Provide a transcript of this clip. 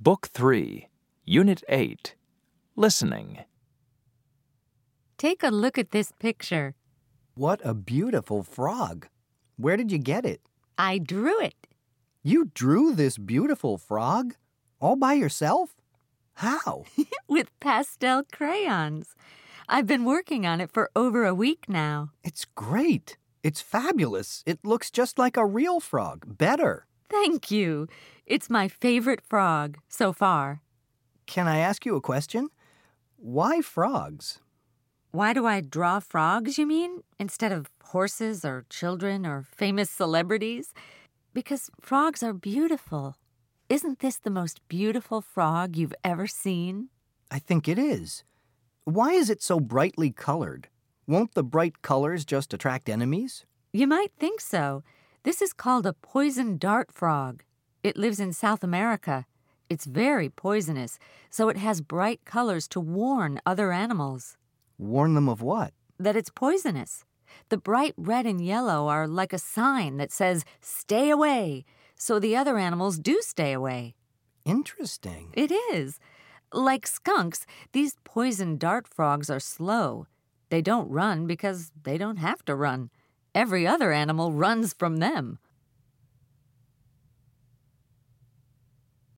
Book 3, Unit 8, Listening. Take a look at this picture. What a beautiful frog. Where did you get it? I drew it. You drew this beautiful frog? All by yourself? How? With pastel crayons. I've been working on it for over a week now. It's great. It's fabulous. It looks just like a real frog. Better. Thank you. It's my favorite frog so far. Can I ask you a question? Why frogs? Why do I draw frogs, you mean, instead of horses or children or famous celebrities? Because frogs are beautiful. Isn't this the most beautiful frog you've ever seen? I think it is. Why is it so brightly colored? Won't the bright colors just attract enemies? You might think so. This is called a poison dart frog. It lives in South America. It's very poisonous, so it has bright colors to warn other animals. Warn them of what? That it's poisonous. The bright red and yellow are like a sign that says, "Stay away," so the other animals do stay away. Interesting. It is. Like skunks, these poison dart frogs are slow. They don't run because they don't have to run. Every other animal runs from them.